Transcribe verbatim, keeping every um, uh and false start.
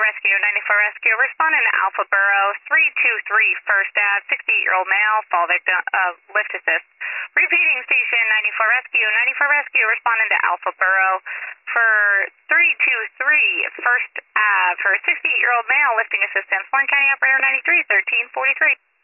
Rescue, ninety-four Rescue, responding to Alpha Borough, three two three First Ave, sixty-eight-year-old male, fall victim, uh, lift assist. Repeating station, ninety-four Rescue, ninety-four Rescue, responding to Alpha Borough for three two three First Ave, for sixty-eight-year-old male, lifting assistance, Warren County Operator ninety-three, thirteen forty-three.